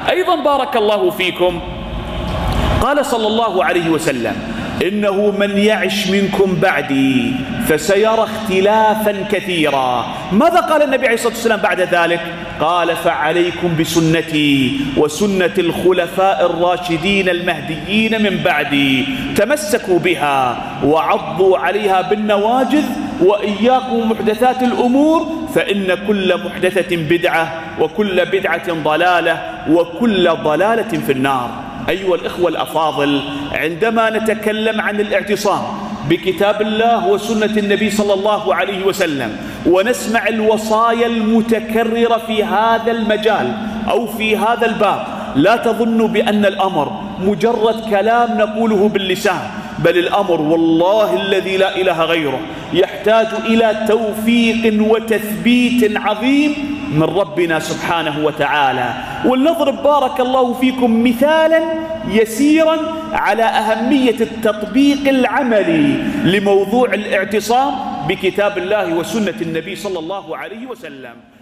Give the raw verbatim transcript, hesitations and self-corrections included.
أيضا بارك الله فيكم قال صلى الله عليه وسلم: إنه من يعش منكم بعدي فسيرى اختلافا كثيرا. ماذا قال النبي عليه الصلاة والسلام بعد ذلك؟ قال: فعليكم بسنتي وسنة الخلفاء الراشدين المهديين من بعدي، تمسكوا بها وعضوا عليها بالنواجذ، وإياكم محدثات الأمور، فإن كل محدثة بدعة وكل بدعة ضلالة وكل ضلالة في النار. أيها الإخوة الأفاضل، عندما نتكلم عن الاعتصام بكتاب الله وسنة النبي صلى الله عليه وسلم ونسمع الوصايا المتكررة في هذا المجال أو في هذا الباب، لا تظنوا بأن الأمر مجرد كلام نقوله باللسان، بل الأمر والله الذي لا إله غيره يحتاج إلى توفيق وتثبيت عظيم من ربنا سبحانه وتعالى. ولنضرب بارك الله فيكم مثالا يسيرا على أهمية التطبيق العملي لموضوع الاعتصام بكتاب الله وسنة النبي صلى الله عليه وسلم.